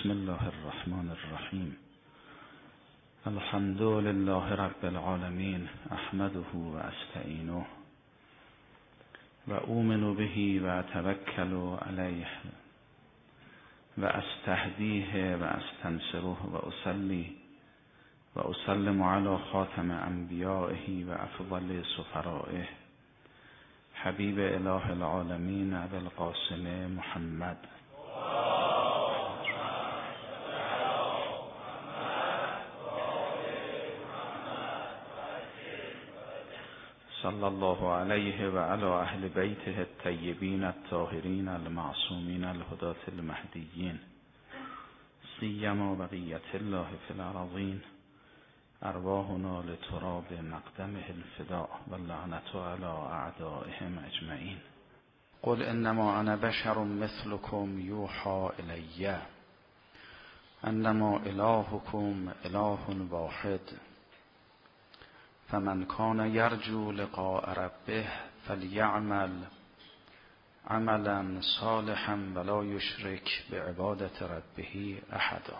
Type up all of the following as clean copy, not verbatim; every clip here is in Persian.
بسم الله الرحمن الرحیم. الحمد لله رب العالمین، احمده و استعینه و اؤمن به و اتوکل علیه و استهدیه و استنصره و اصلی و اسلم علی خاتم انبیائه و افضل سفرائه حبیب اله العالمین ابی القاسم محمد صلی الله علیه و علی اهل بیته الطیبین الطاهرین المعصومین الهداة المهدیین سیما بقیة الله فی الارضین ارواحنا لتراب مقدمه الفداء واللعنة علی اعدائهم اجمعین. قل انما انا بشر مثلكم یوحى الی انما الهكم اله واحد فمن کان یرجو لقاء ربه فلیعمل عملا صالحا ولا یشرک بعبادة ربه احدا.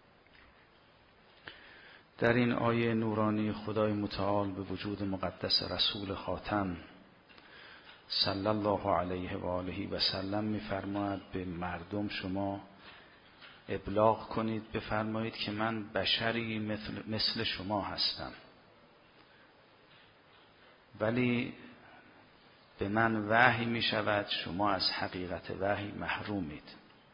در این آیه نورانی خدای متعال به وجود مقدس رسول خاتم صلی الله علیه و آله و سلم می‌فرماید به مردم شما ابلاغ کنید، بفرمایید که من بشری مثل شما هستم، ولی به من وحی می شود، شما از حقیقت وحی محرومید.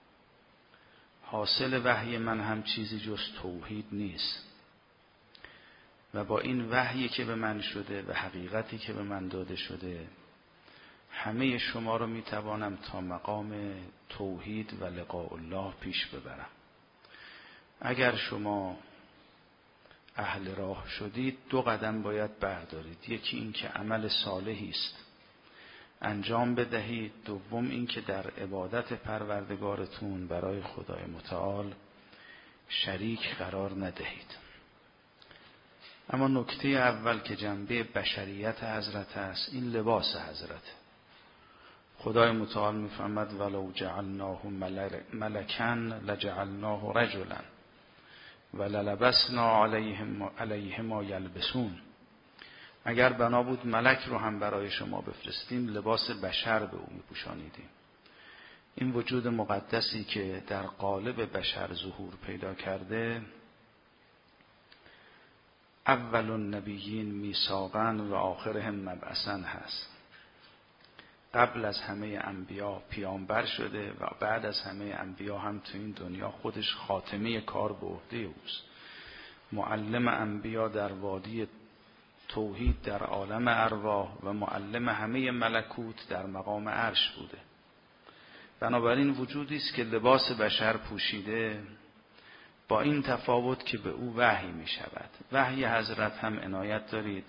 حاصل وحی من هم چیزی جز توحید نیست و با این وحی که به من شده و حقیقتی که به من داده شده همه شما رو می توانم تا مقام توحید و لقاء الله پیش ببرم. اگر شما اهل راه شدید 2 قدم باید بردارید. یکی این که عمل صالحی است انجام بدهید، دوم این که در عبادت پروردگارتون برای خدای متعال شریک قرار ندهید. اما نکته اول که جنبه بشریت حضرت است، این لباس حضرت. خدای متعال می‌فرماید ولو جعلناه ملکا لجعلناه رجلا وللبسنا علیهم ما یلبسون. اگر بنا بود ملک رو هم برای شما بفرستیم لباس بشر به او میپوشانیدیم. این وجود مقدسی که در قالب بشر ظهور پیدا کرده، اول النبیین میثاقا و آخرهم مبعثا هست. قبل از همه انبیا پیامبر شده و بعد از همه انبیا هم تو این دنیا خودش خاتمه کار به عهده اوست. معلم انبیا در وادی توحید در عالم ارواح و معلم همه ملکوت در مقام عرش بوده. بنابراین وجودی است که لباس بشر پوشیده، با این تفاوت که به او وحی می شود. وحی حضرت هم عنایت دارید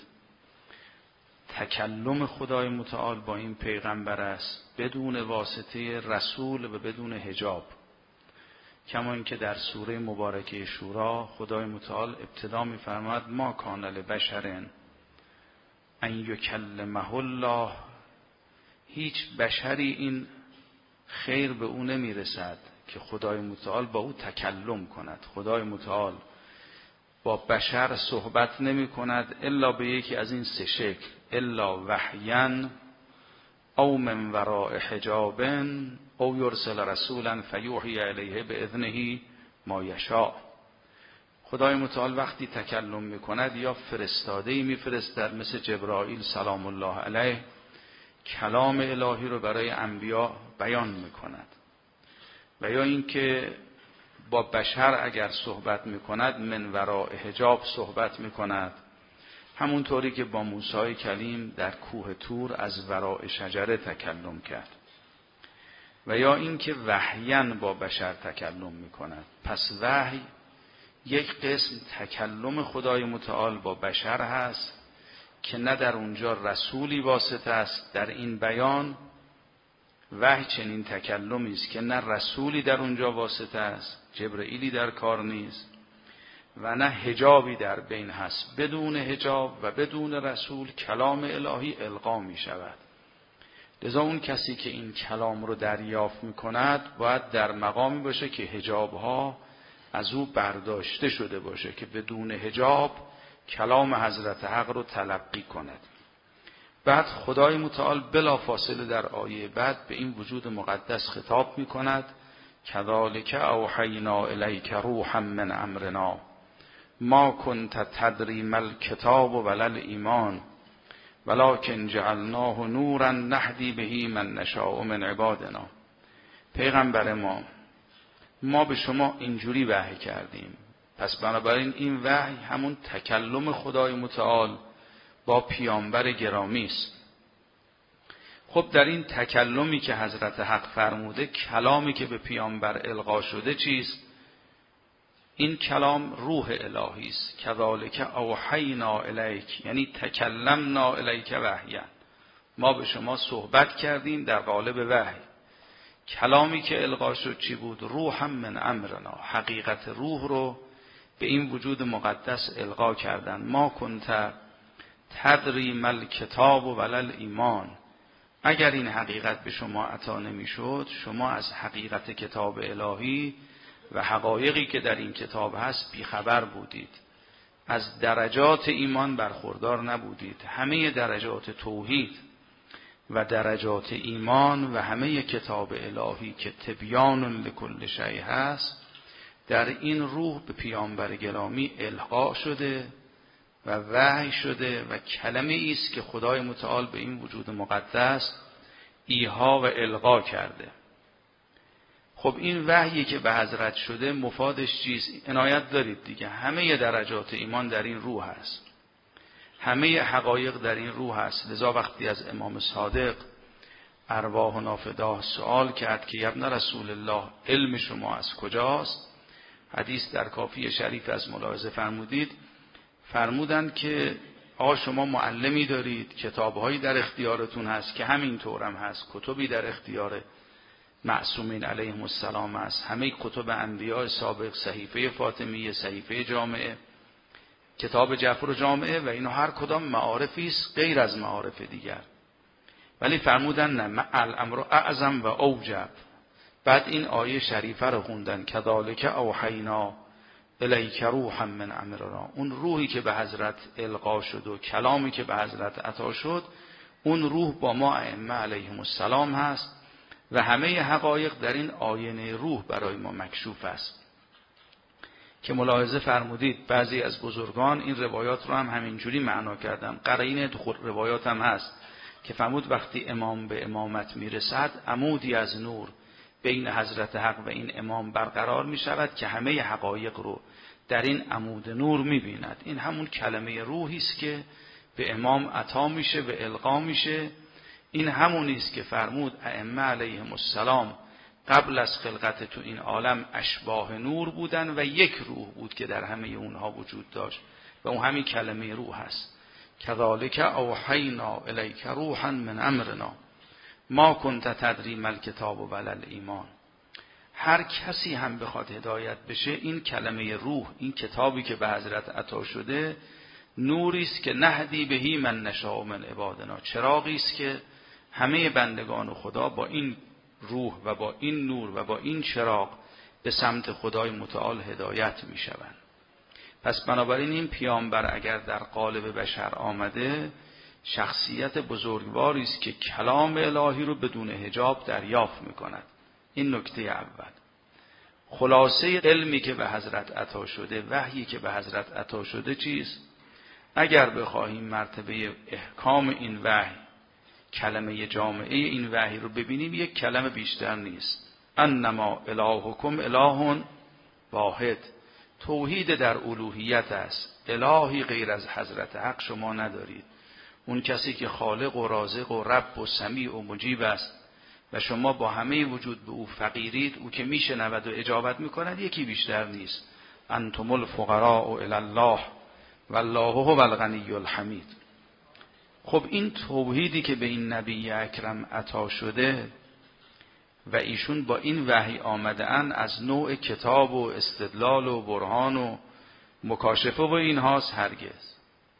تکلم خدای متعال با این پیغمبر است بدون واسطه رسول و بدون حجاب، کما اینکه در سوره مبارکه شورا خدای متعال ابتدا می‌فرماید ما کان لبشر ان یکلمه الله. هیچ بشری این خیر به او نمیرسد که خدای متعال با او تکلم کند. خدای متعال با بشر صحبت نمی کند الا به یکی از این 3 شکل: الا وحیا او من وراء حجاب او یرسل رسولا فیوحی الیه باذنه ما یشاء. خدای متعال وقتی تکلم می کند یا فرستاده‌ای میفرستد مثل جبرائیل سلام الله علیه، کلام الهی رو برای انبیا بیان می کند، و یا اینکه با بشر اگر صحبت می کند من وراء حجاب صحبت می کند، همونطوری که با موسی کلیم در کوه طور از وراء شجره تکلم کرد، و یا اینکه وحیاً با بشر تکلم می کند. پس وحی یک قسم تکلم خدای متعال با بشر هست که نه در اونجا رسولی واسطه است در این بیان. وحی چنین تکلمی است که نه رسولی در اونجا واسطه است، جبرئیلی در کار نیست، و نه حجابی در بین هست. بدون حجاب و بدون رسول کلام الهی القا می شود. لذا اون کسی که این کلام رو دریافت می کند باید در مقامی باشه که حجابها از او برداشته شده باشه که بدون حجاب کلام حضرت حق رو تلقی کند. بعد خدای متعال بلا فاصله در آیه بعد به این وجود مقدس خطاب می کند کذالک اوحینا الیک روحا من امرنا ما کنت تدری ما الکتاب ولا الایمان ولکن جعلناه نورا نهدی به من نشاء من عبادنا. پیغمبر ما به شما اینجوری وحی کردیم. پس بنابراین این وحی همون تکلم خدای متعال با پیامبر گرامی است. خب در این تکلمی که حضرت حق فرموده، کلامی که به پیامبر القا شده چیست؟ این کلام روح الهی است. کذالک اوحینا الیک، یعنی تکلمنا الیک وحیا، ما به شما صحبت کردیم در قالب وحی. کلامی که القا شد چی بود؟ روحا من امرنا، حقیقت روح رو به این وجود مقدس القا کردن. ما کنت تدری ما الکتاب ولا الایمان، اگر این حقیقت به شما عطا نمیشد، شما از حقیقت کتاب الهی و حقایقی که در این کتاب هست بیخبر بودید، از درجات ایمان برخوردار نبودید. همه درجات توحید و درجات ایمان و همه کتاب الهی که تبیان لکل شیء هست، در این روح به پیامبر گرامی القا شده و وحی شده و کلمه است که خدای متعال به این وجود مقدس ایها و القا کرده. خب این وحیی که به حضرت شده مفادش چیست؟ عنایت دارید دیگه، همه درجات ایمان در این روح هست، همه حقایق در این روح هست. لذا وقتی از امام صادق ارواحنا فداه سوال کرد که ابن رسول الله علم شما از کجاست، حدیث در کافی شریف از ملاحظه فرمودید، فرمودند که آقا شما معلمی دارید، کتابهایی در اختیارتون هست که همین طورم هست، کتبی در اختیار معصومین علیهم السلام است، همه کتب انبیاء سابق، صحیفه فاطمیه، صحیفه جامعه، کتاب جعفر و جامعه، و اینا هر کدام معارفی است غیر از معارف دیگر. ولی فرمودن نه، الامر اعظم و اوجب. بعد این آیه شریفه رو خوندن کذالک اوحینا الیک روحا من امرنا، اون روحی که به حضرت القا شد و کلامی که به حضرت عطا شد، اون روح با ما ائمه علیهم السلام هست و همه حقایق در این آینه روح برای ما مکشوف است. که ملاحظه فرمودید بعضی از بزرگان این روایات رو هم همینجوری معنا کردن. قرینه تو روایات هم هست که فرمود وقتی امام به امامت میرسد، عمودی از نور بین حضرت حق و این امام برقرار می شود که همه حقایق رو در این عمود نور می بیند. این همون کلمه روحی است که به امام عطا میشه و القا میشه. این همونی است که فرمود ائمه علیهم السلام قبل از خلقت تو این عالم اشباح نور بودن و یک روح بود که در همه اونها وجود داشت و اون همین کلمه روح هست. کذالک اوحینا الیک روحا من امرنا ما کنت تدری ما الکتاب ولا الایمان. هر کسی هم بخواد هدایت بشه، این کلمه روح، این کتابی که به حضرت عطا شده، نوری است که نهدی بهی من نشاء من عبادنا، چراغی است که همه بندگان خدا با این روح و با این نور و با این چراغ به سمت خدای متعال هدایت می شوند. پس بنابراین این پیامبر اگر در قالب بشر آمده، شخصیت بزرگواری است که کلام الهی رو بدون حجاب دریافت می کند. این نکته اول. خلاصه علمی که به حضرت عطا شده، وحیی که به حضرت عطا شده چیست؟ اگر بخواهیم مرتبه احکام این وحی، کلمه جامعه این وحی رو ببینیم، یک کلمه بیشتر نیست. انما الهکم اله واحد. توحید در الوهیت است. الهی غیر از حضرت حق شما ندارید. اون کسی که خالق و رازق و رب و سمیع و مجیب است و شما با همه وجود به او فقیرید، او که میشنود و اجابت میکند، یکی بیشتر نیست. انتم الفقراء الی الله والله هو الغنی الحمید. خب این توحیدی که به این نبی اکرم عطا شده و ایشون با این وحی آمده ان، از نوع کتاب و استدلال و برهان و مکاشفه و اینهاست هرگز.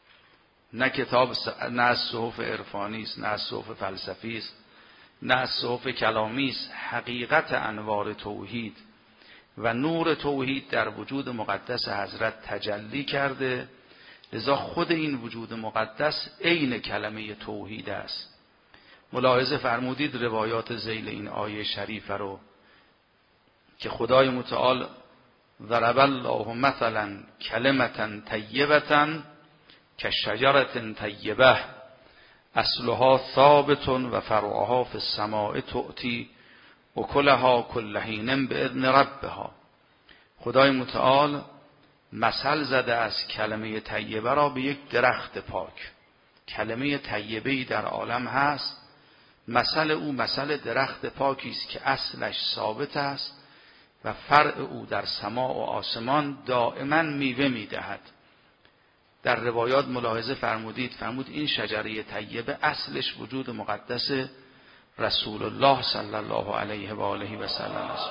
نه کتاب، نه از صحف عرفانی است، نه از صحف فلسفی است، نه از صحف کلامی است. حقیقت انوار توحید و نور توحید در وجود مقدس حضرت تجلی کرده، لذا خود این وجود مقدس عین کلمه توحید است. ملاحظه فرمودید روایات ذیل این آیه شریفه رو که خدای متعال ضرب الله مثلا کلمة طیبة کشجرة طیبة اصلها ثابت و فرعها فی السماء تؤتی اکلها کل حین باذن ربها. خدای متعال مثل زده از کلمه طیبه را به یک درخت پاک. کلمه طیبه‌ای در عالم هست، مثل او مثل درخت پاکی است که اصلش ثابت است و فرع او در سماع و آسمان دائما میوه میدهد. در روایات ملاحظه فرمود این شجره طیبه اصلش وجود مقدس رسول الله صلی الله علیه و آله و سلم است.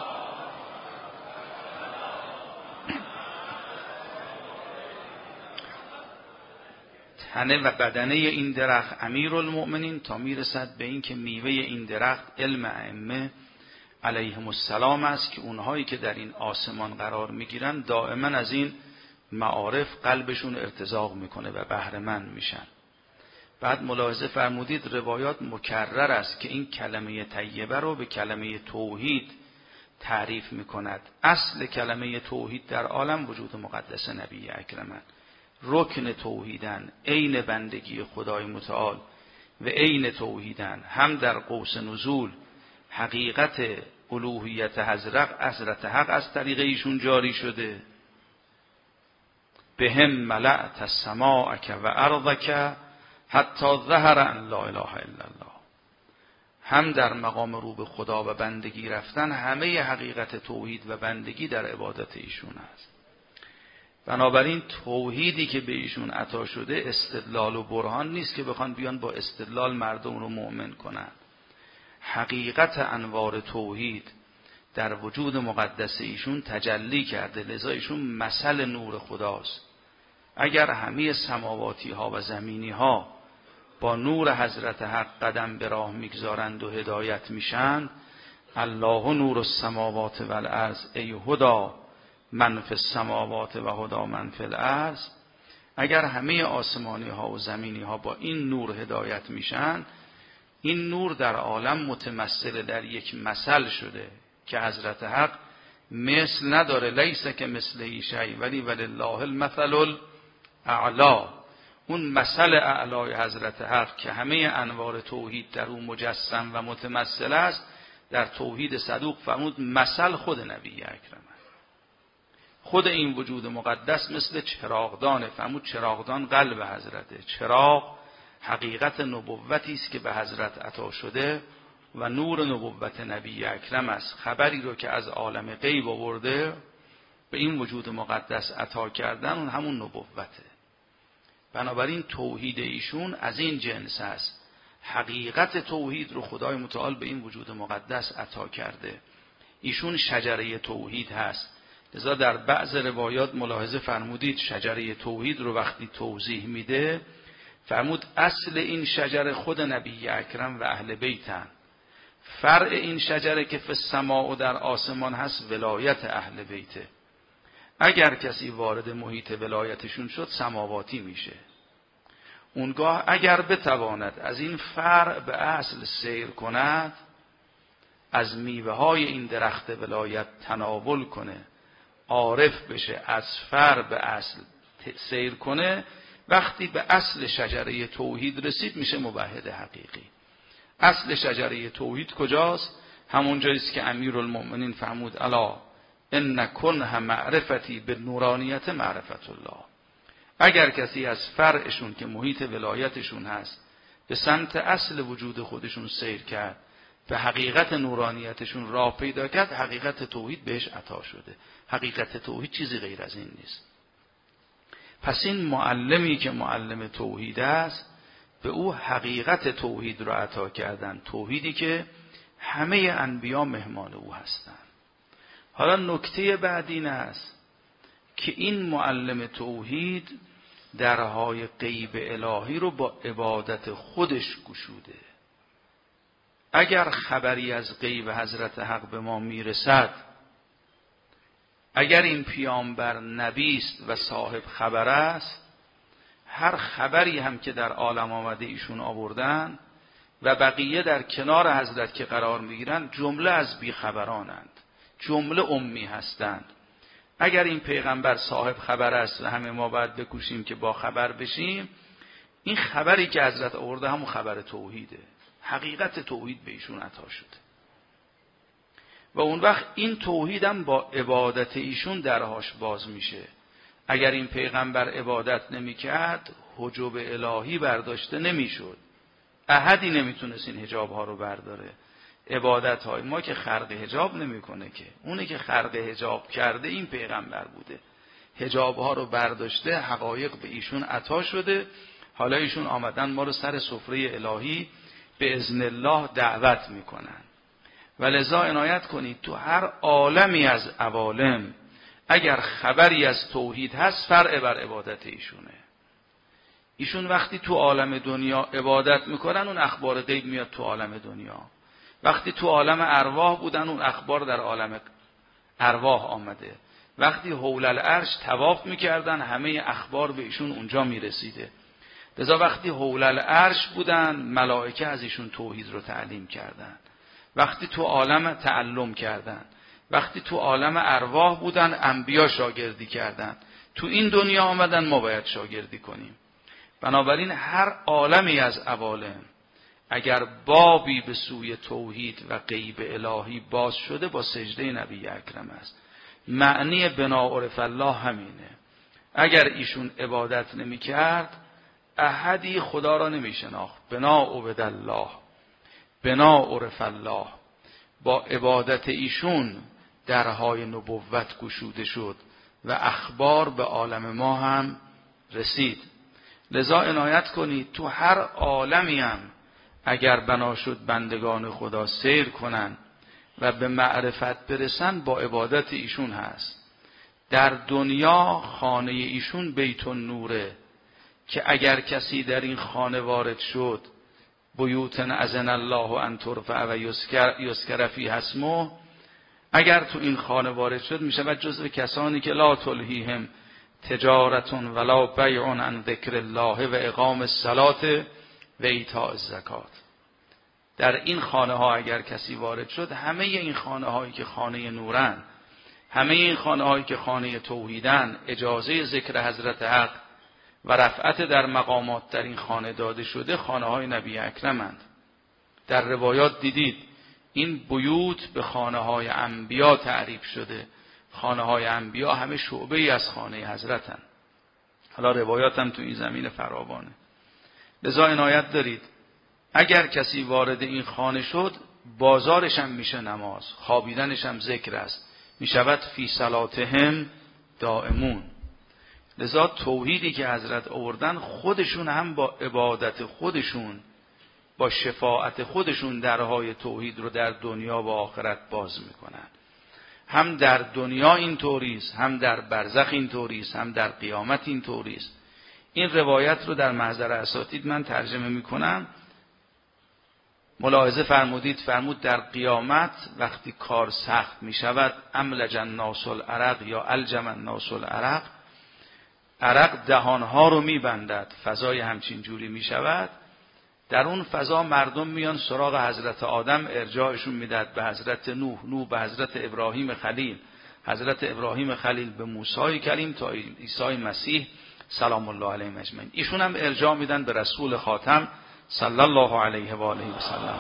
تنه و بدنه این درخت امیرالمؤمنین تا میرسد به این که میوه این درخت علم ائمه علیهم السلام است که اونهایی که در این آسمان قرار میگیرن دائما از این معارف قلبشون ارتزاق میکنه و بهره مند میشن. بعد ملاحظه فرمودید روایات مکرر است که این کلمه طیبه رو به کلمه توحید تعریف میکند. اصل کلمه توحید در عالم وجود مقدس نبی اکرمن، رکن توحیدن، عین بندگی خدای متعال و عین توحیدن، هم در قوس نزول حقیقت الوهیت حضرت حق از طریق ایشون جاری شده. بهم ملأت السماءک و ارضک حتی ظهر ان لا اله الا الله. هم در مقام رو به خدا و بندگی رفتن همه حقیقت توحید و بندگی در عبادت ایشون است. بنابراین توحیدی که به ایشون عطا شده استدلال و برهان نیست که بخوان بیان با استدلال مردم رو مؤمن کنند. حقیقت انوار توحید در وجود مقدس ایشون تجلی کرده، لذا ایشون مثل نور خداست. اگر همه سماواتی ها و زمینی ها با نور حضرت حق قدم به راه میگذارند و هدایت میشن، الله نور السماوات و الارض ای هدا من فی السماوات و هدا من فی الارض. اگر همه آسمانی ها و زمینی ها با این نور هدایت میشن، این نور در عالم متمثل در یک مثل شده که حضرت حق مثل نداره، لیس که مثله شیء ولی ولله المثل الاعلی. اون مثل اعلای حضرت حق که همه انوار توحید در اون مجسم و متمثل است، در توحید صدوق فرمود مثل خود نبی اکرم. خود این وجود مقدس مثل چراغدانه، فرمود چراغدان قلب حضرته. چراغ حقیقت نبوتی است که به حضرت عطا شده و نور نبوت نبی اکرم است. خبری رو که از عالم غیب آورده به این وجود مقدس عطا کردن، اون همون نبوته. بنابراین توحید ایشون از این جنس است. حقیقت توحید رو خدای متعال به این وجود مقدس عطا کرده. ایشون شجره توحید هست. لذا در بعض روایات ملاحظه فرمودید شجره توحید رو وقتی توضیح میده فرمود اصل این شجره خود نبی اکرم و اهل بیتن. فرع این شجره که فی السماء و در آسمان هست ولایت اهل بیته. اگر کسی وارد محیط ولایتشون شد سماواتی میشه. اونگاه اگر بتواند از این فرع به اصل سیر کند، از میوه های این درخت ولایت تناول کنه، عارف بشه، از فرع به اصل سیر کنه، وقتی به اصل شجره توحید رسید میشه موحد حقیقی. اصل شجره توحید کجاست؟ همون جاییست که امیرالمؤمنین فرمود الا ان کنه معرفتی به نورانیت معرفت الله. اگر کسی از فرعشون که محیط ولایتشون هست به سمت اصل وجود خودشون سیر کرد، به حقیقت نورانیتشون راه پیدا کرد، حقیقت توحید بهش عطا شده. حقیقت توحید چیزی غیر از این نیست. پس این معلمی که معلم توحید است به او حقیقت توحید را عطا کردن، توحیدی که همه انبیا مهمان او هستند. حالا نکته بعد این است که این معلم توحید درهای غیب الهی رو با عبادت خودش گشوده. اگر خبری از غیب حضرت حق به ما میرسد اگر این پیامبر نبی است و صاحب خبر است، هر خبری هم که در عالم آمده ایشون آوردن و بقیه در کنار حضرت که قرار میگیرن جمله از بیخبرانند، جمله امی هستند. اگر این پیغمبر صاحب خبر است و همه ما باید بکوشیم که با خبر بشیم، این خبری که حضرت آورده همون خبر توحیده، حقیقت توحید به ایشون عطا شده و اون وقت این توحید هم با عبادت ایشون درهاش باز میشه. اگر این پیغمبر عبادت نمیکرد، حجب الهی برداشته نمیشد، احدی نمیتونست این حجاب ها رو برداره. عبادت های ما که خرق حجاب نمیکنه، که اونه که خرق حجاب کرده این پیغمبر بوده، حجاب ها رو برداشته، حقایق به ایشون عطا شده. حالا ایشون آمدن ما رو سر سفره الهی به اذن الله دعوت میکنن. و لذا عنایت کنید تو هر عالمی از عوالم اگر خبری از توحید هست، فرع بر عبادت ایشونه. ایشون وقتی تو عالم دنیا عبادت میکنن، اون اخبار غیب میاد تو عالم دنیا. وقتی تو عالم ارواح بودن، اون اخبار در عالم ارواح آمده. وقتی حول العرش طواف میکردن، همه اخبار به ایشون اونجا میرسیده. لذا وقتی حول العرش بودن، ملائکه از ایشون توحید رو تعلیم کردن. وقتی تو عالم تعلم کردن، وقتی تو عالم ارواح بودن، انبیا شاگردی کردن. تو این دنیا آمدن، ما باید شاگردی کنیم. بنابراین هر عالمی از عوالم اگر بابی به سوی توحید و غیب الهی باز شده، با سجده نبی اکرم است. معنی بنا عرف الله همینه. اگر ایشون عبادت نمی کرد، احدی خدا را نمی شناخت. بنا عبد الله، بنا عرف الله. با عبادت ایشون درهای نبوت گشوده شد و اخبار به عالم ما هم رسید. لذا عنایت کنید تو هر عالمی هم اگر بنا شد بندگان خدا سیر کنن و به معرفت برسن، با عبادت ایشون هست. در دنیا خانه ایشون بیت النوره که اگر کسی در این خانه وارد شد، بیوت اذن الله ان ترفع و یذکر فیها اسمه، اگر تو این خانه وارد شد، میشود جزو کسانی که لا تلهیهم تجارت ولا بیع عن ذکر الله و اقام الصلاة و ایتاء الزکات. در این خانه ها اگر کسی وارد شد، همه این خانه هایی که خانه نورن، همه این خانه هایی که خانه توحیدن، اجازه ذکر حضرت حق و رفعت در مقامات در این خانه داده شده، خانه های نبی اکرمند. در روایات دیدید این بیوت به خانه های انبیا تعریف شده. خانه های انبیا همه شعبه ای از خانه حضرتن. حالا روایات هم تو این زمین فراوانه. لذا عنایت دارید اگر کسی وارد این خانه شد، بازارش هم میشه نماز، خوابیدنش هم ذکر است، میشود فی صلاتهم دائمون. لذا توحیدی که حضرت آوردن، خودشون هم با عبادت خودشون، با شفاعت خودشون درهای توحید رو در دنیا و آخرت باز میکنن. هم در دنیا این طوریست، هم در برزخ این طوریست، هم در قیامت این طوریست. این روایت رو در محضر اساتید من ترجمه میکنم. ملاحظه فرمود در قیامت وقتی کار سخت میشود، املج الناس العرق یا الجم الناس العرق، عرق دهانها رو میبندد، فضای همچین جوری میشود. در اون فضا مردم میان سراغ حضرت آدم، ارجاعشون میداد به حضرت نوح به حضرت ابراهیم خلیل، حضرت ابراهیم خلیل به موسی کلیم تا عیسی مسیح سلام الله علیه اجمعین. ایشون هم ارجاع میدن به رسول خاتم صلی الله علیه و آله و سلم.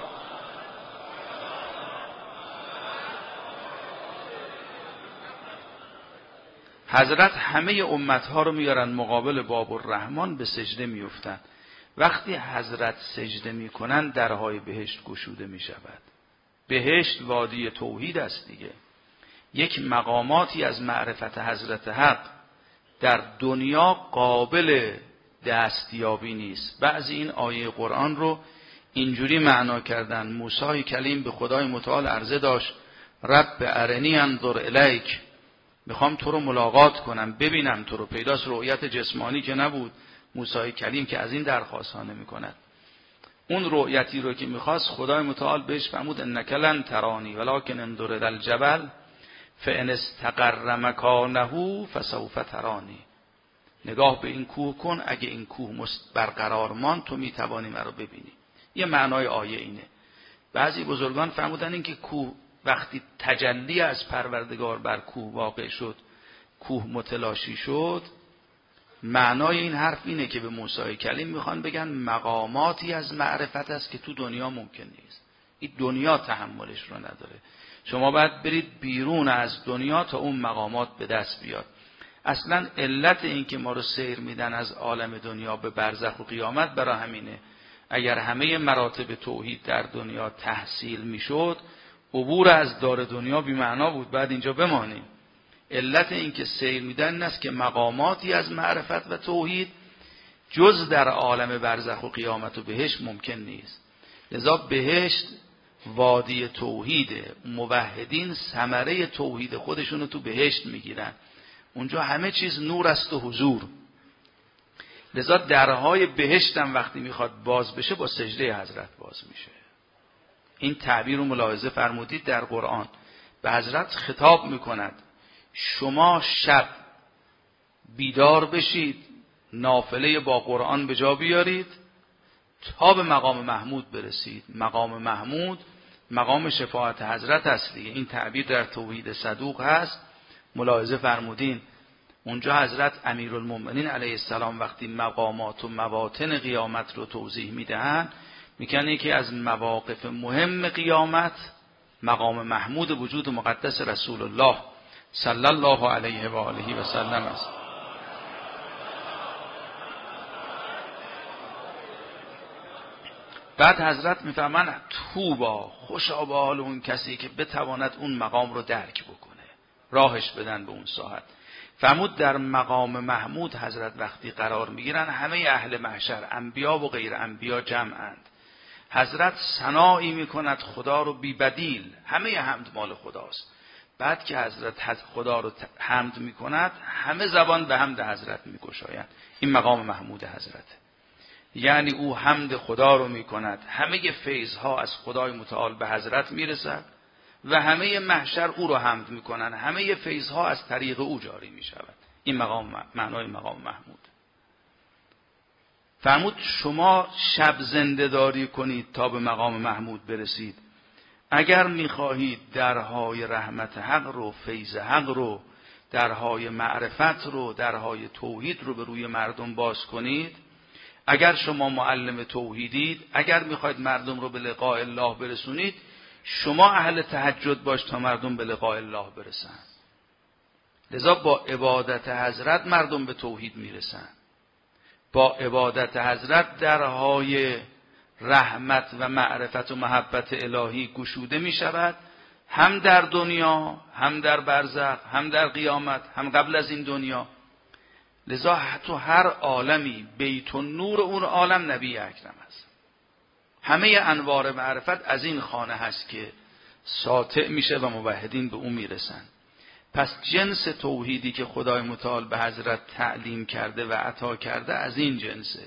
حضرت همه امتها رو میارن مقابل باب الرحمن، به سجده میفتن. وقتی حضرت سجده میکنن، درهای بهشت گشوده میشود. بهشت وادی توحید است دیگه. یک مقاماتی از معرفت حضرت حق در دنیا قابل دستیابی نیست. بعضی این آیه قرآن رو اینجوری معنا کردن: موسی کلیم به خدای متعال عرضه داشت رب ارنی انظر الیک، میخوام تو رو ملاقات کنم، ببینم تو رو. پیداست رؤیت جسمانی که نبود. موسی کلیم که از این درخواست ها نمی کند. اون رؤیتی رو که میخواست، خدای متعال بهش فرمود انک لن ترانی ولکن انظر الی الجبل فان استقر مکانه فسوف ترانی. نگاه به این کوه کن، اگه این کوه برقرار ماند تو میتوانی مرا ببینی. یه معنای آیه اینه. بعضی بزرگان فرمودن این که کوه وقتی تجلی از پروردگار بر کوه واقع شد، کوه متلاشی شد، معنای این حرف اینه که به موسی کلیم میخوان بگن مقاماتی از معرفت است که تو دنیا ممکن نیست. این دنیا تحملش رو نداره. شما باید برید بیرون از دنیا تا اون مقامات به دست بیاد. اصلا علت این که ما رو سیر میدن از عالم دنیا به برزخ و قیامت برای همینه. اگر همه مراتب توحید در دنیا تحصیل میشد، عبور از دار دنیا بی معنا بود، بعد اینجا بمانیم. علت این که سیر میدن این است که مقاماتی از معرفت و توحید جز در عالم برزخ و قیامت و بهشت ممکن نیست. لذا بهشت وادی توحیده. موحدین ثمره توحید خودشونو تو بهشت میگیرن. اونجا همه چیز نور است و حضور. لذا درهای بهشت هم وقتی میخواد باز بشه با سجده حضرت باز میشه. این تعبیر رو ملاحظه فرمودید در قرآن. به حضرت خطاب میکند شما شب بیدار بشید، نافله با قرآن به جا بیارید تا به مقام محمود برسید. مقام محمود مقام شفاعت حضرت است دیگه. این تعبیر در توحید صدوق هست. ملاحظه فرمودین اونجا حضرت امیرالمومنین علیه السلام وقتی مقامات و مواطن قیامت رو توضیح میدهند، میگن یکی از مواقف مهم قیامت مقام محمود وجود مقدس رسول الله صلی الله علیه و آله و سلم است. بعد حضرت میفرماند طوبی، خوشا به حال اون کسی که بتواند اون مقام رو درک بکنه، راهش بدن به اون ساحت. فرمود در مقام محمود حضرت وقتی قرار میگیرن همه اهل محشر، انبیا و غیر انبیا جمعند. حضرت ثنایی میکند خدا رو بی بدیل، همه حمد مال خداست. بعد که حضرت خدا رو حمد میکند همه زبان به حمد حضرت میگشایند. این مقام محمود حضرت، یعنی او حمد خدا رو میکند، همه فیضها از خدای متعال به حضرت میرسد و همه محشر او رو حمد میکنن، همه فیضها از طریق او جاری میشود. این مقام معنای مقام محمود. فرمود شما شب زنده داری کنید تا به مقام محمود برسید. اگر میخواهید درهای رحمت حق رو، فیض حق رو، درهای معرفت رو، درهای توحید رو به روی مردم باز کنید، اگر شما معلم توحیدید، اگر میخواید مردم رو به لقاء الله برسونید، شما اهل تهجد باش تا مردم به لقاء الله برسن. لذا با عبادت حضرت مردم به توحید میرسن. با عبادت حضرت درهای رحمت و معرفت و محبت الهی گشوده می شود، هم در دنیا، هم در برزخ، هم در قیامت، هم قبل از این دنیا. لذا حتی هر عالمی بیت النور اون عالم نبی اکرم است. همه انوار معرفت از این خانه هست که ساطع میشه و موحدین به اون میرسن. پس جنس توحیدی که خدای متعال به حضرت تعلیم کرده و عطا کرده از این جنسه.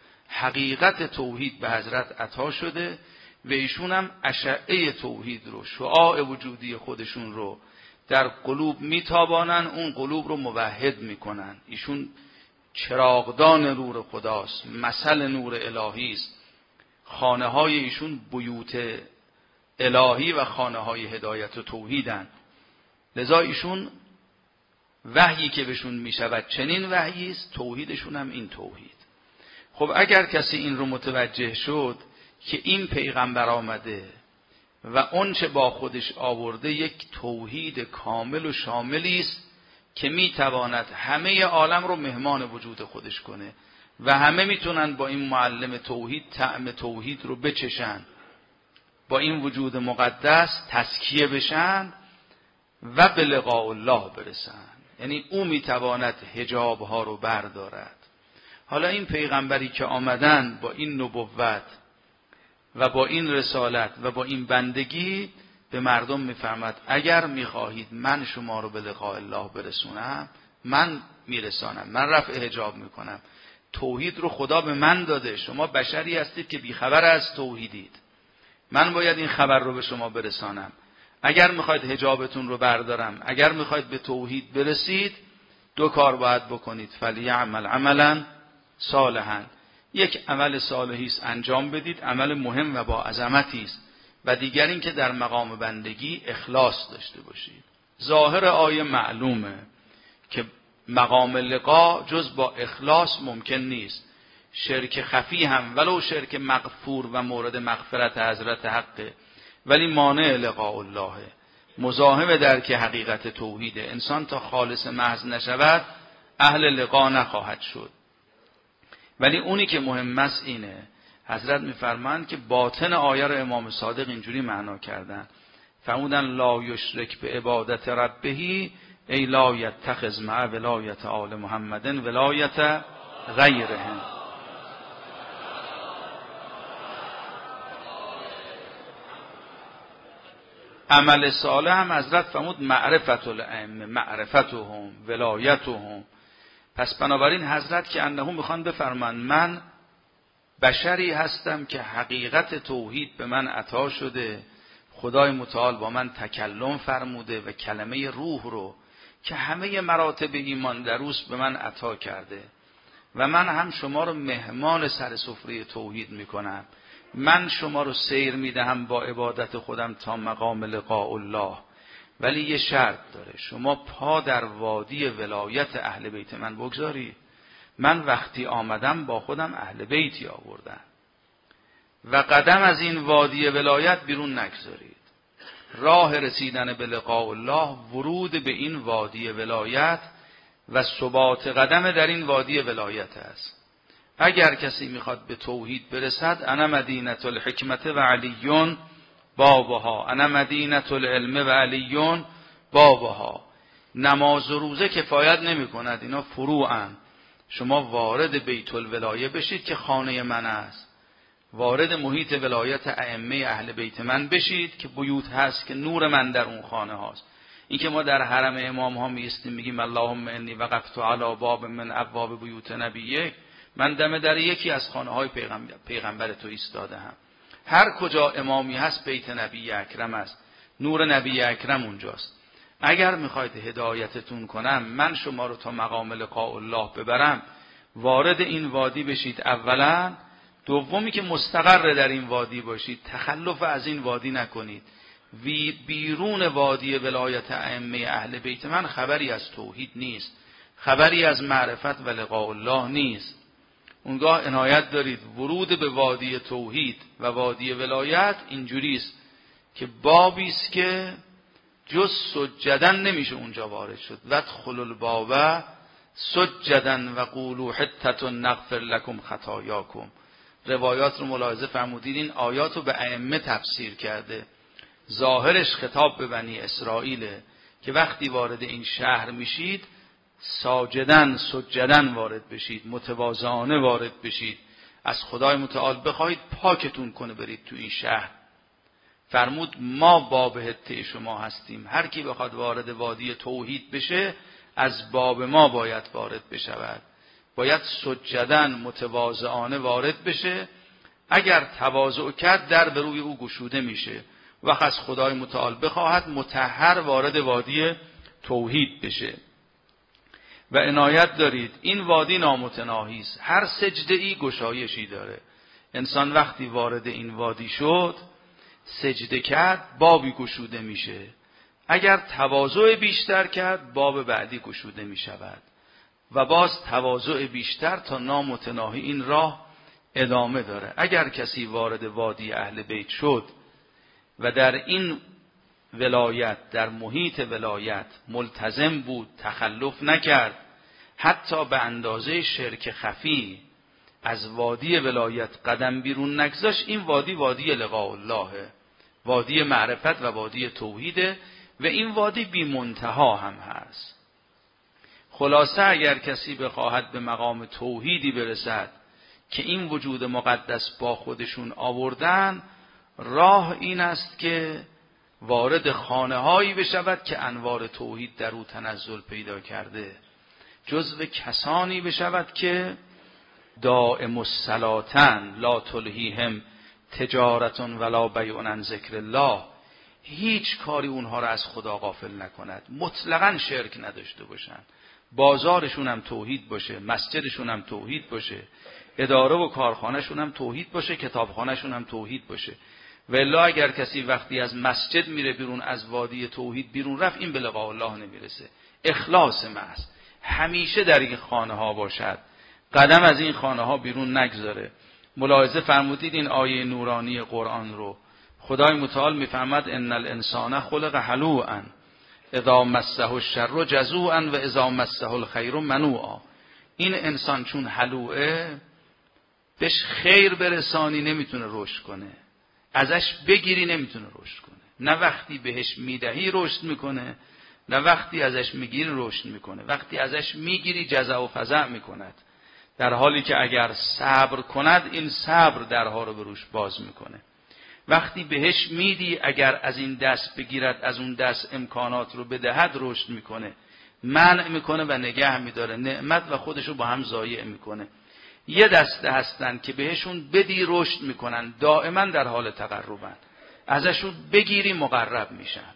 حقیقت توحید به حضرت عطا شده و ایشون هم اشعه توحید رو، شعاع وجودی خودشون رو در قلوب میتابانن، اون قلوب رو موحد میکنن. ایشون چراغدان نور خداست، مثل نور الهی است. خانه های ایشون بیوت الهی و خانه های هدایت و توحیدن. لذا ایشون وحیی که بهشون میشود چنین وحیی است، توحیدشون هم این توحید. خب اگر کسی این رو متوجه شد که این پیغمبر آمده و اون چه با خودش آورده یک توحید کامل و شاملی است که میتواند همه عالم رو مهمان وجود خودش کنه و همه میتونن با این معلم توحید طعم توحید رو بچشن، با این وجود مقدس تزکیه بشن و به لقاء الله برسن. یعنی او میتواند حجاب ها رو بردارد. حالا این پیغمبری که آمدن با این نبوت و با این رسالت و با این بندگی به مردم میفرماد اگر میخواهید من شما رو به لقاء الله برسونم، من میرسانم، من رفع حجاب میکنم. توحید رو خدا به من داده، شما بشری هستید که بیخبر از توحیدید، من باید این خبر رو به شما برسانم. اگر میخواید حجابتون رو بردارم، اگر میخواید به توحید برسید، 2 کار باید بکنید. فلیعمل عملا صالحا، یک عمل صالحی است انجام بدید، عمل مهم و با عظمتی است، و دیگر این که در مقام بندگی اخلاص داشته باشید. ظاهر آیه معلومه که مقام لقا جز با اخلاص ممکن نیست. شرک خفی هم ولو شرک مغفور و مورد مغفرت حضرت حقه، ولی مانع لقاء الله، مزاحم درک حقیقت توحید. انسان تا خالص محض نشود اهل لقا نخواهد شد. ولی اونی که مهم است اینه، حضرت میفرمایند که باطن آیه رو امام صادق اینجوری معنا کردن، فرمودن لا یشرک به عبادت ربهی ای لا یتخذ مع ولایت آل محمد ولایت غیرهم. عمل صالح هم حضرت فرمود معرفت الائمه، معرفتهم، ولایتهم. پس بنابراین حضرت که انهم میخوان بفرمایند من بشری هستم که حقیقت توحید به من عطا شده، خدای متعال با من تکلم فرموده و کلمه روح رو که همه مراتب ایمان دروست به من عطا کرده، و من هم شما رو مهمان سر سفره توحید میکنم. من شما رو سیر میدهم با عبادت خودم تا مقام لقاء الله، ولی یه شرط داره، شما پا در وادی ولایت اهل بیت من بگذارید. من وقتی آمدم با خودم اهل بیتی آوردم و قدم از این وادی ولایت بیرون نگذارید. راه رسیدن به لقاء الله ورود به این وادی ولایت و ثبات قدم در این وادی ولایت است. اگر کسی میخواد به توحید برسد، انا مدینة الحکمت و علیون بابها، انا مدینة العلم و علیون بابها. نماز و روزه کفایت نمی کند، اینا فروعن. شما وارد بیت الولایه بشید که خانه من است، وارد محیط ولایت ائمه اهل بیت من بشید که بیوت هست که نور من در اون خانه هاست. این که ما در حرم امام ها میستیم میگیم اللهم انی وقفت علی باب من ابواب بیوت نبیک، من دم در یکی از خانه های پیغمبر تو ایستادم. هر کجا امامی هست بیت نبی اکرم است، نور نبی اکرم اونجاست. اگر میخواید هدایتتون کنم، من شما رو تا مقام لقاء الله ببرم، وارد این وادی بشید اولا. دومی که مستقر در این وادی باشید، تخلف از این وادی نکنید. بیرون وادی ولایت ائمه اهل بیت من خبری از توحید نیست، خبری از معرفت و لقاء الله نیست. اونگاه عنایت دارید ورود به وادی توحید و وادی ولایت اینجوری است که بابی است که جز سجدن نمیشه اونجا وارد شد. وادخلوا الباب سجدن و قولوا حطة نغفر لكم خطاياكم. روایات رو ملاحظه فرمودید، این آیات رو به ائمه تفسیر کرده. ظاهرش خطاب به بنی اسرائیله که وقتی وارد این شهر میشید ساجدن سجدن وارد بشید، متواضعانه وارد بشید، از خدای متعال بخواید پاکتون کنه برید تو این شهر. فرمود ما باب حته شما هستیم، هر کی بخواد وارد وادی توحید بشه از باب ما باید وارد بشود، باید سجدن متواضعانه وارد بشه. اگر تواضع کرد در به روی او گشوده میشه، وقت از خدای متعال بخواهد مطهر وارد وادی توحید بشه. و عنایت دارید این وادی نامتناهی است، هر سجده ای گشایشی داره. انسان وقتی وارد این وادی شد سجده کرد بابی گشوده میشه، اگر تواضع بیشتر کرد باب بعدی گشوده میشود و باز تواضع بیشتر تا نامتناهی این راه ادامه داره. اگر کسی وارد وادی اهل بیت شد و در این ولایت، در محیط ولایت ملتزم بود، تخلف نکرد، حتی به اندازه شرک خفی از وادی ولایت قدم بیرون نگذاشت، این وادی وادی لقاء الله، وادی معرفت و وادی توحیده و این وادی بی منتها هم هست. خلاصه اگر کسی بخواهد به مقام توحیدی برسد که این وجود مقدس با خودشون آوردن، راه این است که وارد خانه هایی بشود که انوار توحید در او تنزل پیدا کرده، جزو کسانی بشود که دائم الصلاتن لا تلهیهم تجارت ولا بیع عن ذکر الله، هیچ کاری اونها را از خدا غافل نکند، مطلقاً شرک نداشته باشند، بازارشون هم توحید باشه، مسجدشون هم توحید باشه، اداره و کارخانهشون هم توحید باشه، کتابخانهشون هم توحید باشه. والا اگر کسی وقتی از مسجد میره بیرون، از وادی توحید بیرون رفت، این به لقاء الله نمیرسه. اخلاص محض همیشه در این خانه ها باشد، قدم از این خانه ها بیرون نگذاره. ملاحظه فرمودید این آیه نورانی قرآن رو، خدای متعال میفرماد ان الانسان خلق هلوعا اذا مسه الشر جزوعا و اذا مسه الخیر منوعا. این انسان چون هلوعه، بهش خیر برسانی نمیتونه رشد کنه، ازش بگیری نمیتونه رشد کنه. نه وقتی بهش میدهی رشد میکنه، نه وقتی ازش میگیری رشد میکنه. وقتی ازش میگیری جزع و فزع میکند، در حالی که اگر صبر کند این صبر درها رو به روش باز میکنه. وقتی بهش میدی اگر از این دست بگیرد، از اون دست امکانات رو بدهد، رشد میکنه. منع میکنه و نگه میداره نعمت و خودشو با هم ضایع میکنه. یه دسته هستن که بهشون بدی رشد میکنن، دائما در حال تقربن، ازشون بگیری مقرب میشن.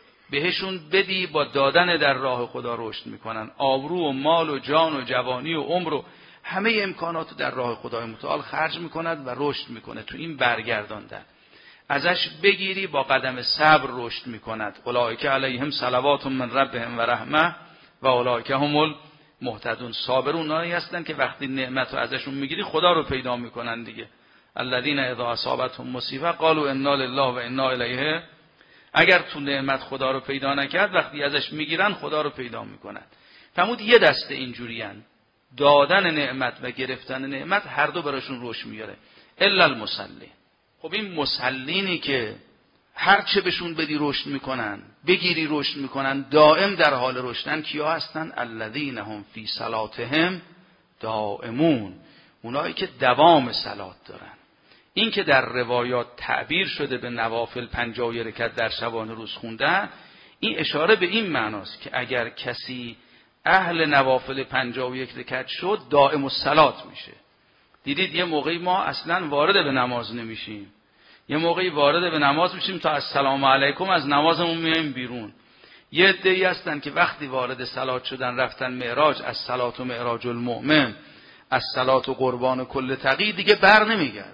بهشون بدی با دادن در راه خدا رشد میکنن، آبرو و مال و جان و جوانی و عمر و همه امکانات رو در راه خدای متعال خرج میکند و رشد میکنه. تو این برگرداندن ازش بگیری با قدم صبر رشد میکند. اولئک علیهم صلوات من ربهم و رحمه و اولئک هم المهتدون. صابر اونایی هستن که وقتی نعمت رو ازشون میگیری خدا رو پیدا میکنن دیگه. الذین اذا اصابتهم مصیبه قالوا انا لله و انا الیه. اگر تو نعمت خدا رو پیدا نکرد، وقتی ازش میگیرن خدا رو پیدا میکنن. فرمود یه دسته اینجوریان، دادن نعمت و گرفتن نعمت هر دو براشون رشد میاره. الا المصلی. خب این مسلینی که هر چه بهشون بدی رشد میکنن، بگیری رشد میکنن، دائم در حال رشدن، کیا هستن؟ الذین هم فی صلاتهم دائمون. اونایی که دوام صلات دارن. این که در روایات تعبیر شده به نوافل 51 رکعت در شبانه روز خوندن، این اشاره به این معناست که اگر کسی اهل نوافل 51 رکعت شد، دائم الصلات میشه. دیدید یه موقعی ما اصلا وارد به نماز نمیشیم، یه موقعی وارد به نماز میشیم تا السلام علیکم از نمازمون میایم بیرون. یه عده‌ای هستن که وقتی وارد صلات شدن، رفتن معراج، از صلات و معراج المؤمن، از صلات و قربان کل تقی، دیگه بر نمیگرده،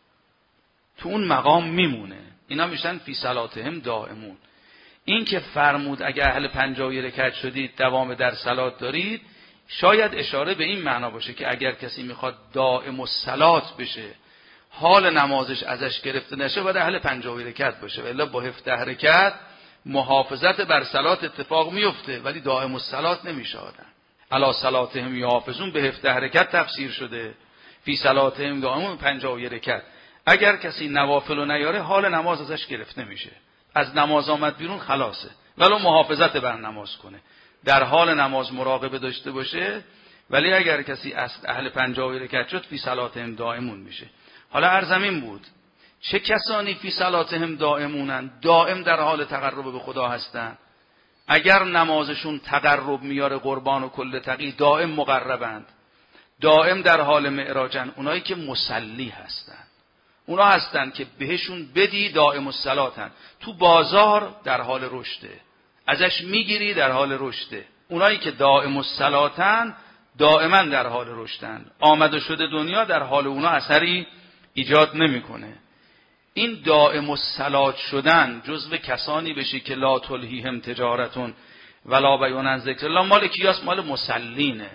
تو اون مقام میمونه. اینا میشن فی صلاتهم دائمون. این که فرمود اگر اهل 51 رکعت شدید، دوام در صلات دارید، شاید اشاره به این معنا باشه که اگر کسی میخواد دائم الصلات بشه، حال نمازش ازش گرفته نشه، باید اهل 50 رکعت باشه. الا با 17 رکعت محافظت بر صلات اتفاق میفته، ولی دائم الصلات نمیشه آدم. الا صلاتهم یحافظون به 17 رکعت تفسیر شده، فی صلاتهم دائمون 50 رکعت. اگر کسی نوافل رو نیاره، حال نماز ازش گرفته میشه، از نماز آمد بیرون خلاصه، ولو محافظت بر نماز کنه، در حال نماز مراقبه داشته باشه. ولی اگر کسی اهل 50 رکعت شد، فی صلاتهم دائمون میشه. حالا عرضم این بود، چه کسانی فی صلاتهم دائمونن؟ دائم در حال تقرب به خدا هستن. اگر نمازشون تقرب میاره، قربان و کل تقی، دائم مقربند، دائم در حال معراجن. اونایی که مصلی هستن، اونا هستن که بهشون بدی دائم الصلاتن، تو بازار در حال رشده، ازش میگیری در حال رشده. اونایی که دائم الصلاتن، دائما در حال رشدن، آمد و شده دنیا در حال اونا اثری ایجاد نمیکنه. این دائم الصلات شدن جزو کسانی بشه که لا تلهیهم تجارتون ولا بیع عن ذکر الله، مال کیاست؟ مال مسلینه.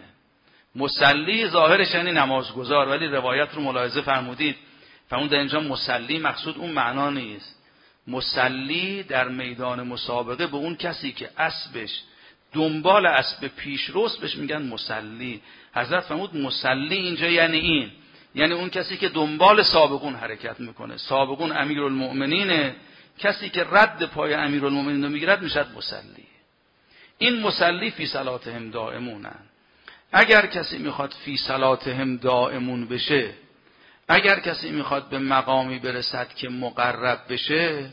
مسلی ظاهرش یعنی نمازگزار، ولی روایت رو ملاحظه فرمودید، فرمود اینجا مسلی مقصود اون معنا نیست. مسلی در میدان مسابقه به اون کسی که اسبش دنبال اسب پیشروست بهش میگن مسلی. حضرت فرمود مسلی اینجا یعنی این، یعنی اون کسی که دنبال سابقون حرکت میکنه. سابقون امیرالمؤمنینه، کسی که رد پای امیرالمؤمنین رو میگیرد میشد مسلی. این مسلی فی صلاتهم دائمونن. اگر کسی میخواد فی صلاتهم دائمون بشه، اگر کسی میخواد به مقامی برسد که مقرب بشه،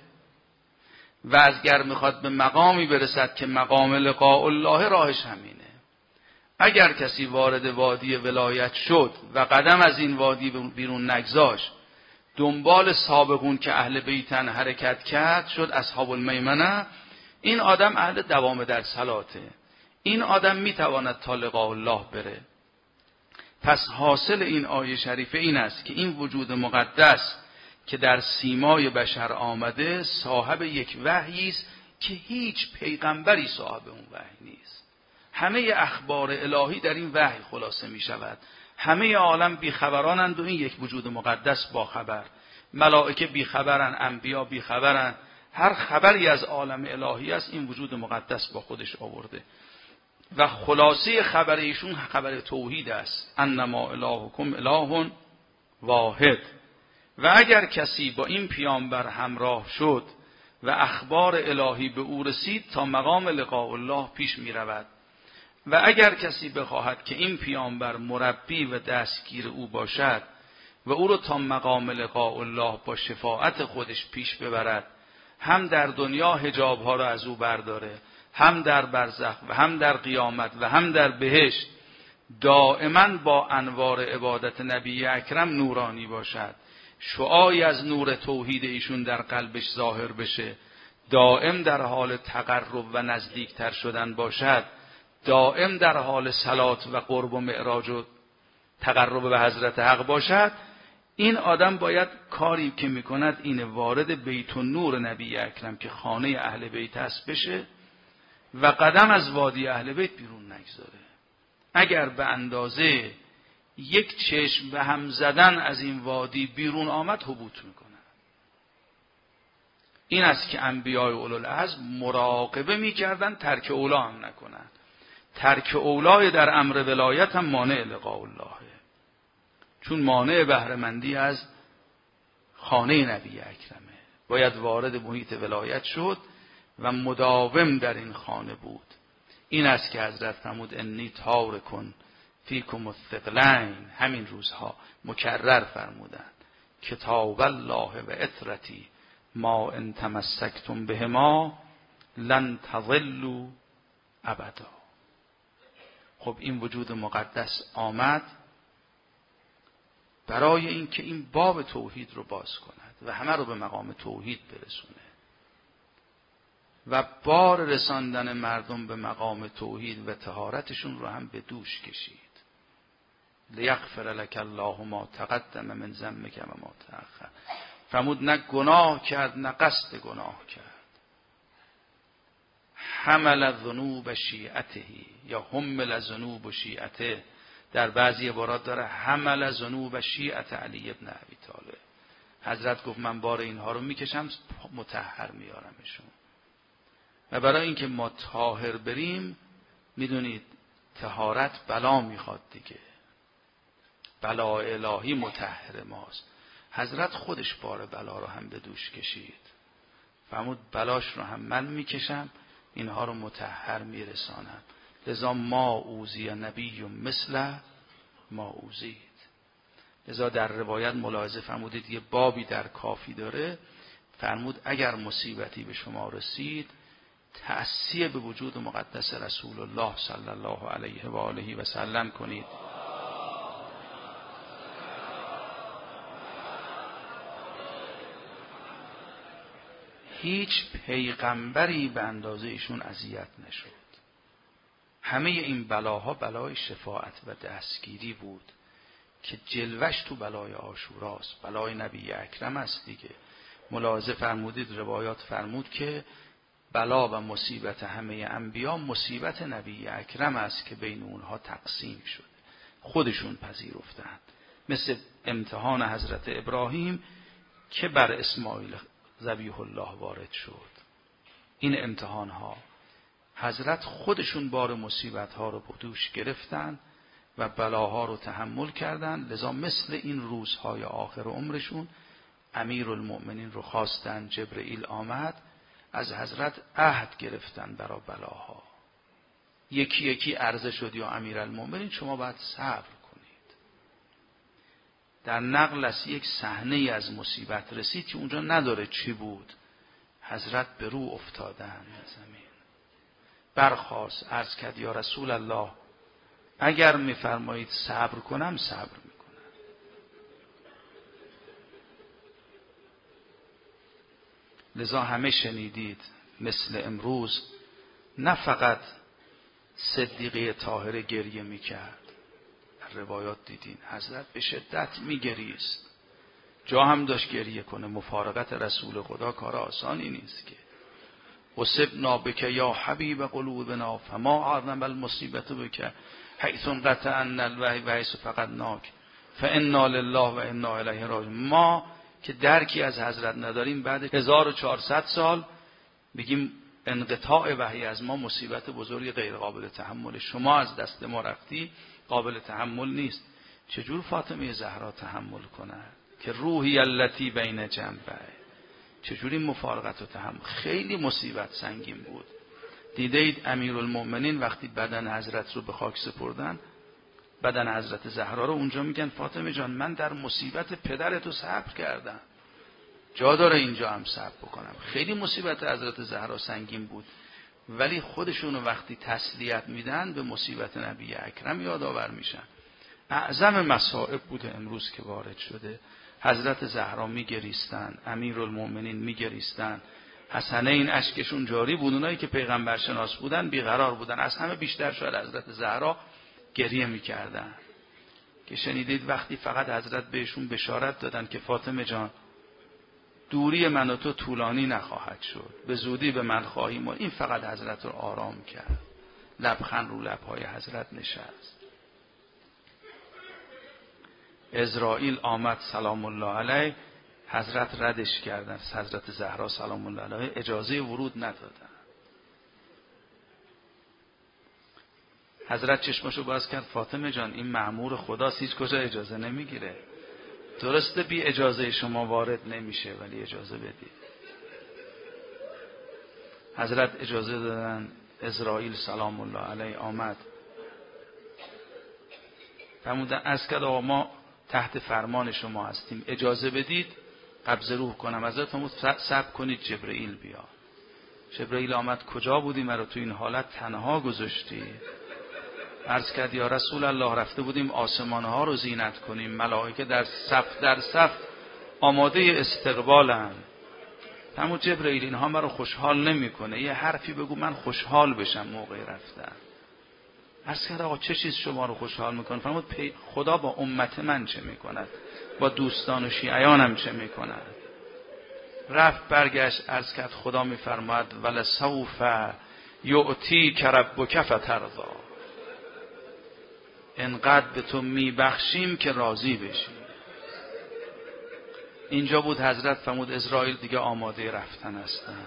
و اگر میخواد به مقامی برسد که مقام لقاء الله، راهش همینه. اگر کسی وارد وادی ولایت شد و قدم از این وادی بیرون نگذاشت، دنبال سابقون که اهل بیتن حرکت کرد شد اصحاب المیمنه. این آدم اهل دوام در صلاته، این آدم میتواند تا لقاء الله بره. پس حاصل این آیه شریفه این است که این وجود مقدس که در سیمای بشر آمده صاحب یک وحی است که هیچ پیغمبری صاحب اون وحی نیست. همه اخبار الهی در این وحی خلاصه می شود. همه عالم بیخبرانند و این یک وجود مقدس با خبر. ملائکه بیخبرند، انبیا بیخبرند. هر خبری از عالم الهی است این وجود مقدس با خودش آورده و خلاصه خبر ایشون خبر توحید است. انما الهکم اله واحد. و اگر کسی با این پیامبر همراه شد و اخبار الهی به او رسید تا مقام لقاء الله پیش می رود. و اگر کسی بخواهد که این پیامبر مربی و دستگیر او باشد و او را تا مقام لقاء الله با شفاعت خودش پیش ببرد، هم در دنیا حجابها را از او برداره، هم در برزخ و هم در قیامت و هم در بهشت دائما با انوار عبادت نبی اکرم نورانی باشد، شعاعی از نور توحید ایشون در قلبش ظاهر بشه، دائم در حال تقرب و نزدیکتر شدن باشد، دائم در حال صلات و قرب و معراج و تقرب به حضرت حق باشد، این آدم باید کاری که میکند این وارد بیت النور نبی اکرم که خانه اهل بیت است بشه و قدم از وادی اهل بیت بیرون نگذاره. اگر به اندازه یک چشم به هم زدن از این وادی بیرون آمد حبوط میکنه. این است که انبیای اولوالعزم مراقبه میکردن ترک اولا هم نکنن. ترک اولای در امر ولایت هم مانع لقاء اللهه، چون مانع بهره‌مندی از خانه نبی اکرمه. باید وارد محیط ولایت شد و مداوم در این خانه بود. این است که حضرت فرمود انی تارکن فیکم الثقلین، همین روزها مکرر فرمودند کتاب الله و اطرتی ما ان تمسکتم بهما لن تضلوا ابدا. خب این وجود مقدس آمد برای اینکه این باب توحید رو باز کند و همه رو به مقام توحید برسونه و بار رساندن مردم به مقام توحید و طهارتشون رو هم به دوش کشید. لیغفر لک الله ما تقدم من ذنبک و ما تأخر. فرمود نه گناه کرد نه قصد گناه کرد. حمل ذنوب شیعته یا حمل ذنوب شیعته، در بعضی عبارات داره حمل ذنوب شیعت علی ابن ابی طالب. حضرت گفت من بار اینها رو میکشم مطهر میارمشون. و برای اینکه ما طاهر بریم، میدونید طهارت بلا میخواد دیگه، بلا الهی مطهر ماست. حضرت خودش بار بلا رو هم به دوش کشید، فرمود بلاش رو هم من میکشم، اینها رو مطهر میرسانم. لذا ما اوذی نبی مثل ما اوذید. لذا در روایت ملاحظه فرمودید یه بابی در کافی داره، فرمود اگر مصیبتی به شما رسید تأسیه به وجود مقدس رسول الله صلی الله علیه و آله و سلم کنید. هیچ پیغمبری به اندازه ایشون اذیت نشد. همه این بلاها بلای شفاعت و دستگیری بود که جلوش تو بلای عاشوراست، بلای نبی اکرم است دیگه. ملاحظه فرمودید روایات فرمود که بلا و مصیبت همه انبیا مصیبت نبی اکرم است که بین اونها تقسیم شده، خودشون پذیرفتند. مثل امتحان حضرت ابراهیم که بر اسماعیل ذبیح الله وارد شد. این امتحان ها حضرت خودشون بار مصیبت ها رو به دوش گرفتن و بلاها رو تحمل کردن. لذا مثل این روزهای آخر عمرشون امیرالمؤمنین رو خواستن، جبرئیل آمد، از حضرت عهد گرفتن برای بلاها. یکی یکی عرضه شد یا امیرالمؤمنین شما باید صبر کنید. در نقل از یک صحنه از مصیبت رسید که اونجا نداره چی بود. حضرت به رو افتادن زمین، برخاست عرض کرد یا رسول الله اگر میفرمایید صبر کنم صبر میکنم. لذا همه شنیدید مثل امروز نه فقط صدیقه طاهره گریه میکرد، در روایات دیدین حضرت به شدت میگریست، جا هم داشت گریه کنه. مفارقت رسول خدا کار آسانی نیست که. اصبنا بک یا حبیب قلوبنا فما اعظم المصیبت بک حیث قطعنا الوحی و حیث فقدناک فانا لله و انا الیه راجعون. ما که درکی از حضرت نداریم بعد 1400 سال بگیم انقطاع وحی از ما مصیبت بزرگی غیر قابل تحمل. شما از دست ما رفتی قابل تحمل نیست. چجور فاطمه زهرا تحمل کنه که روحی التی بین جنبه؟ چجوری مفارقت و تحمل؟ خیلی مصیبت سنگین بود. دیدید امیرالمؤمنین وقتی بدن حضرت رو به خاک سپردن، بدن حضرت زهرا رو، اونجا میگن فاطمه جان من در مصیبت پدرتو صبر کردم، جا داره اینجا هم صبر بکنم. خیلی مصیبت حضرت زهرا سنگین بود، ولی خودشونو وقتی تسلیت میدن به مصیبت نبی اکرم یادآور میشن. اعظم مصائب بوده امروز که وارد شده. حضرت زهرا میگریستن، امیرالمؤمنین میگریستن، حسنین اشکشون جاری بود. اونایی که پیغمبر شناس بودن بیقرار بودن. از همه بیشتر شاید حضرت زهرا گریه میکردن که شنیدید وقتی فقط حضرت بهشون بشارت دادن که فاطمه جان دوری من و تو طولانی نخواهد شد، به زودی به من خواهی مرد. این فقط حضرت رو آرام کرد. لبخند رو لبهای حضرت نشست. عزرائیل آمد سلام الله علیه، حضرت ردش کردن. حضرت زهرا سلام الله علیه اجازه ورود ندادن. حضرت چشمشو باز کرد، فاطمه جان این مأمور خداست، هیچ کجا اجازه نمیگیره. درسته بی اجازه شما وارد نمیشه، ولی اجازه بدید. حضرت اجازه دادن. عزرائیل سلام الله علیه آمد. فرمودن از کد آقا ما تحت فرمان شما هستیم، اجازه بدید قبض روح کنم. حضرت فرمود صبر کنید جبرئیل بیا. جبرئیل آمد. کجا بودی مرا تو این حالت تنها گذاشتی؟ عرض کرد یا رسول الله رفته بودیم آسمان ها رو زینت کنیم، ملائکه در صف آماده استقبالن. فرمود جبرئیل اینها مرا خوشحال نمیکنه، یه حرفی بگو من خوشحال بشم موقع رفتن. عرض کرد آقا چه چیز شما رو خوشحال میکنه؟ فرمود خدا با امت من چه میکند، با دوستان و شیعیانم چه میکند. رفت برگشت عرض کرد خدا میفرماید ولسوف یعطیک ربک فترضی، انقدر به تو میبخشیم که راضی بشی. اینجا بود حضرت فرمود عزرائیل دیگه آماده رفتن هستن.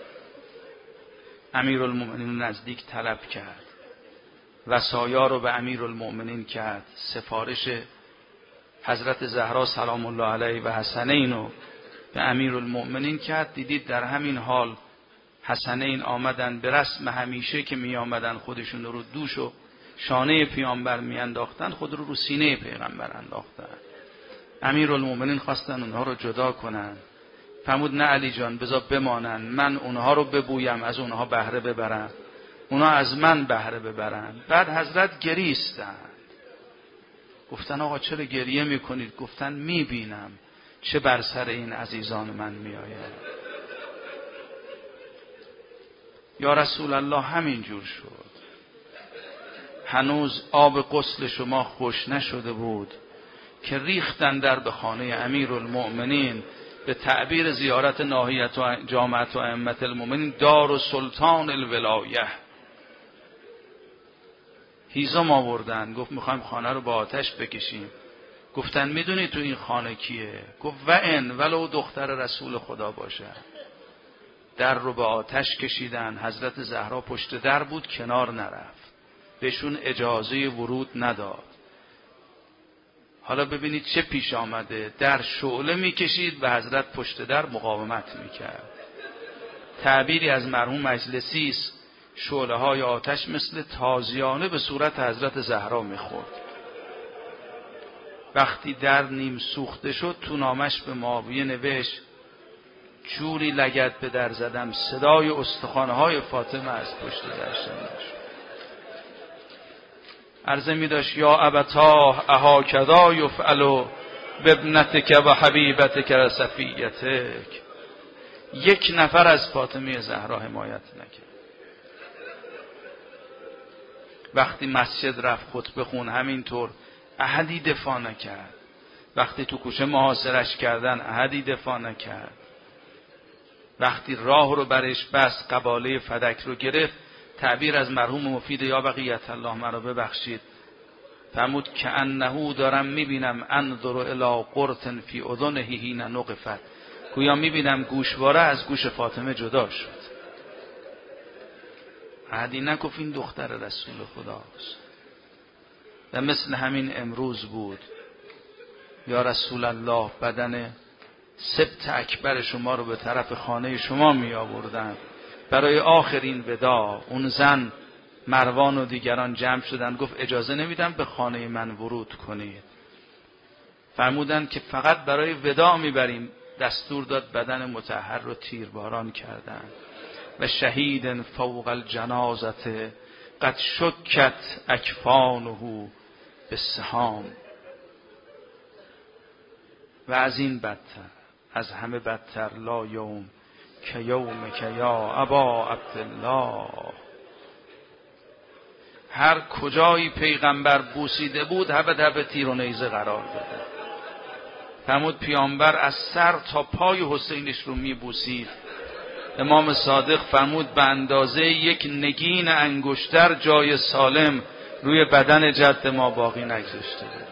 امیرالمؤمنین نزدیک طلب کرد، وصایا رو به امیرالمؤمنین کرد، سفارش حضرت زهرا سلام الله علیه و حسنین رو به امیرالمؤمنین کرد. دیدید در همین حال حسنین آمدن به رسم همیشه که می آمدن خودشون رو دوش و شانه پیامبر می انداختن، خود رو سینه پیغمبر انداختن. امیرالمؤمنین خواستن اونها رو جدا کنن. فرمود نه علی جان بذار بمانن، من اونها رو ببویم از اونها بهره ببرم، اونها از من بهره ببرن. بعد حضرت گریستن. گفتن آقا چرا گریه میکنید؟ گفتن میبینم چه بر سر این عزیزان من میآید. یا رسول الله همین جور شد. هنوز آب غسل شما خوش نشده بود که ریختن در به خانه امیرالمؤمنین. به تعبیر زیارت ناحیت و جامعه و ائمه المؤمنین دار و سلطان الولایه. هیزم آوردن، گفت میخوایم خانه رو با آتش بکشیم. گفتن میدونی تو این خانه کیه؟ گفت ولو دختر رسول خدا باشه. در رو به آتش کشیدن. حضرت زهرا پشت در بود، کنار نرفت، بهشون اجازه ورود نداد. حالا ببینید چه پیش آمده. در شعله میکشید و حضرت پشت در مقاومت میکرد. تعبیری از مرحوم مجلسی است، شعله های آتش مثل تازیانه به صورت حضرت زهرا میخورد. وقتی در نیم سوخته شد تو نامش به معاویه نوشت جوری لگد به در زدم صدای استخوان‌های فاطمه از پشت در شنیده شد. عرضه می داشت یا ابتاه اهاکذا یفعل بابنتک و حبیبتک و صفیتک. یک نفر از فاطمه زهرا حمایت نکرد. وقتی مسجد رفت خطبه خون همینطور احدی دفاع نکرد. وقتی تو کوچه محاصرش کردن احدی دفاع نکرد. وقتی راه رو برش بس قباله فدک رو گرفت، تعبیر از مرحوم مفید یا بقیت الله مرا ببخشید، فرمود که انه دارم میبینم انظر الی قرط فی اذنه حین نقفت، گویا میبینم گوشواره از گوش فاطمه جدا شد. احدی نگفت این دختر رسول خداست. و مثل همین امروز بود، یا رسول الله بدن سبت اکبر شما رو به طرف خانه شما می آوردن برای آخرین ودا. اون زن مروان و دیگران جمع شدن، گفت اجازه نمیدم به خانه من ورود کنید. فرمودن که فقط برای ودا میبریم. دستور داد بدن مطهر رو تیرباران کردن. و شهید فوق الجنازه قد شکت اکفانه بالسهام. و از این بدتر، از همه بدتر، لا یوم که یوم که یا ابا عبدالله. هر کجایی پیغمبر بوسیده بود هبه تیر و نیزه قرار داده. فرمود پیامبر از سر تا پای حسینش رو میبوسید. امام صادق فرمود به اندازه یک نگین انگشتر جای سالم روی بدن جد ما باقی نگذاشته بود.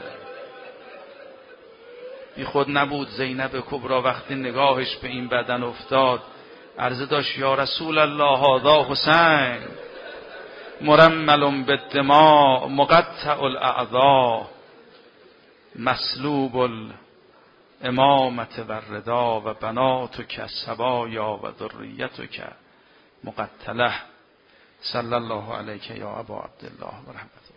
بی خود نبود زینب کبری وقتی نگاهش به این بدن افتاد عرضه داشت یا رسول الله هذا حسین مرمل بالدماء مقطع الاعضاء مسلوب الامامة والردا و بناتک سبایا و ذریتک مقتله. صلی الله علیک یا ابا عبدالله و رحمت الله.